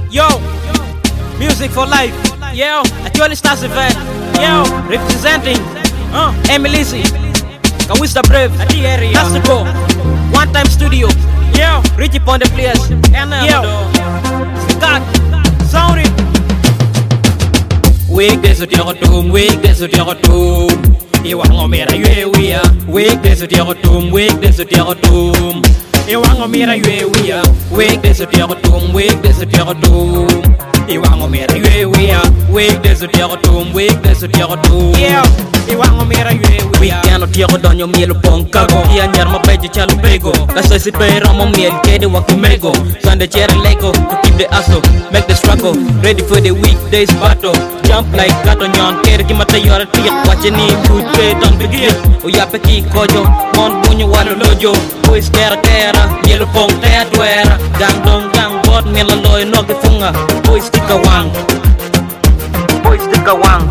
Yo, music for life. Yo, actually starts event. Yo, representing Emilisi, Kawista Brave, Nastico, One Time Studio. Yo, Richie Ponde Players. Yo, Scott, Sound it. Wake this with your tomb, wake this with your tomb. You want to meet a we are. Wake this with your tomb, wake this with your tomb. You want to meet a we are. Wake this with your tomb, wake this with your tomb. You want to meet a we are. Wake this with your tomb, wake this with your tomb. Yeah, you want to meet a we cannot hear on your meal upon cargo. Here, my page, Chalupego. That's why I pay Ramon meal, Kedi Wakumego. Sunday cherry Lego to keep the hustle, make the struggle. Ready for the weekdays battle. Jump like Catonyon, Kedi Kimata, you're a tear. Watching him, good pay, don't begin. Uyapeki, Kojo, Mon Bunyo, Wallojo. Boys, Kera, Yellow Pong, Tatuera. Gang Dong, Gang, Bot, Melaloy, Nokifunga. Boys, stick a wang. Boys, stick a wang.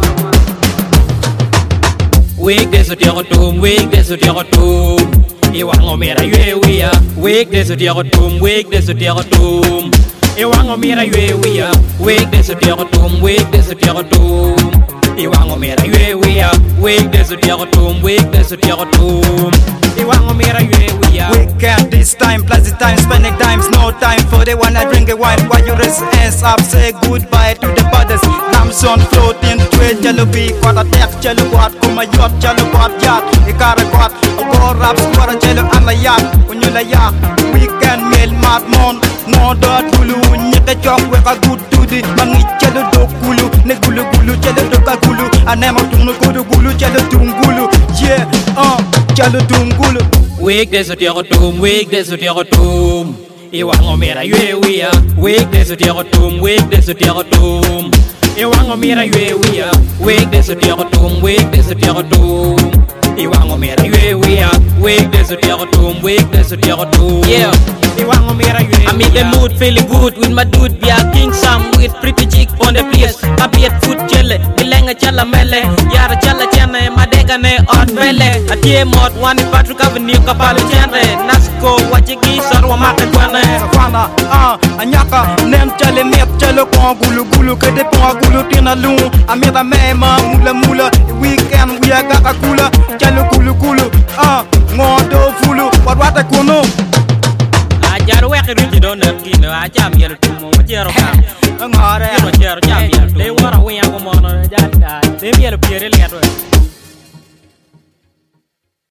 Wake this with your tomb, wake this with your tomb. You want to meet a we are. Wake this with your tomb, wake this with your tomb. You want to meet a we are. Wake this with your tomb, wake this with your tomb. You want to meet a we are. Wake this with your tomb, wake this with your tomb. You want to meet a we are. Weekend this time, plus the time, spending times, no time for the one I drink a wine while you raise hands up, say goodbye to the brothers. Samson floating to a jello bee, quad a tech, jello quad, kuma yacht, jello quad yacht, a car a quad, a war raps, for a jello and a yacht, when you lay yacht. Weekend mail, mad mon, no dot gulu, nyaka chok, with a good duty, mangi jello do gulu, ne gulu gulu, jello do gulu, and never to no gulu, jello gulu, yeah, jello gulu. Wake this with your tomb, wake this with your tomb. You want to meet a we are. Wake this with your tomb, wake this with your tomb. You want to meet a we are. Wake this with your tomb, wake this with your tomb. You want to meet a we are. Wake this with your tomb, wake this with your tomb. Yeah, you want to meet a I'm in the mood, feeling good with my dude. Be a king Sam with pretty chick on the place. I be at food jelly, Bilenga chala mele, Yara chala chana, Madegane on mele. A tear mod, one in Patrick Avenue, Kapalo Chande, Nasco, Wachiki, Sarwa Makane. Fana, Anyaka, Nem Chale, Mep Chalo, Gulu, Gulu, Kede Gulu, Tina Lu, Amira Mema, Mula Mula, weekend, we are Kakakula, Chalo Gulu Gulu, Modo Fulu, what a kuno. I got a record, you don't know, I jam yellow.